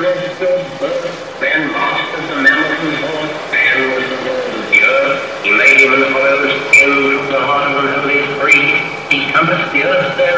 registered birth, then mastered the mammoth and horse, man was the Lord of the earth. He made him an oil skin from the heart of an holy free. He compassed the earth there